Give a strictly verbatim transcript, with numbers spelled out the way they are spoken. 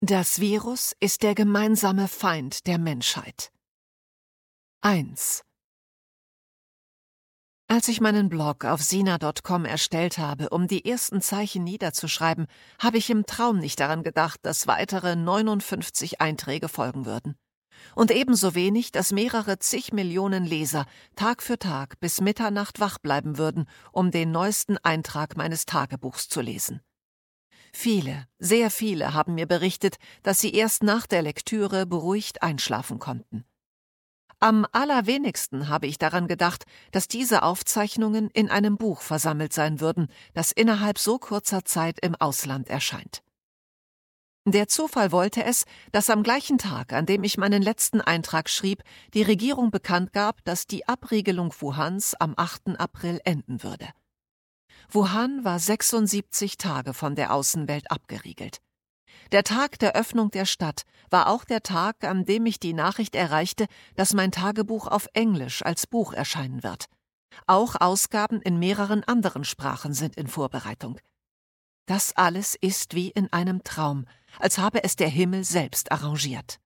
Das Virus ist der gemeinsame Feind der Menschheit. eins. Als ich meinen Blog auf sina Punkt com erstellt habe, um die ersten Zeichen niederzuschreiben, habe ich im Traum nicht daran gedacht, dass weitere neunundfünfzig Einträge folgen würden. Und ebenso wenig, dass mehrere zig Millionen Leser Tag für Tag bis Mitternacht wach bleiben würden, um den neuesten Eintrag meines Tagebuchs zu lesen. Viele, sehr viele haben mir berichtet, dass sie erst nach der Lektüre beruhigt einschlafen konnten. Am allerwenigsten habe ich daran gedacht, dass diese Aufzeichnungen in einem Buch versammelt sein würden, das innerhalb so kurzer Zeit im Ausland erscheint. Der Zufall wollte es, dass am gleichen Tag, an dem ich meinen letzten Eintrag schrieb, die Regierung bekannt gab, dass die Abriegelung Wuhans am achten April enden würde. Wuhan war sechsundsiebzig Tage von der Außenwelt abgeriegelt. Der Tag der Öffnung der Stadt war auch der Tag, an dem mich die Nachricht erreichte, dass mein Tagebuch auf Englisch als Buch erscheinen wird. Auch Ausgaben in mehreren anderen Sprachen sind in Vorbereitung. Das alles ist wie in einem Traum, als habe es der Himmel selbst arrangiert.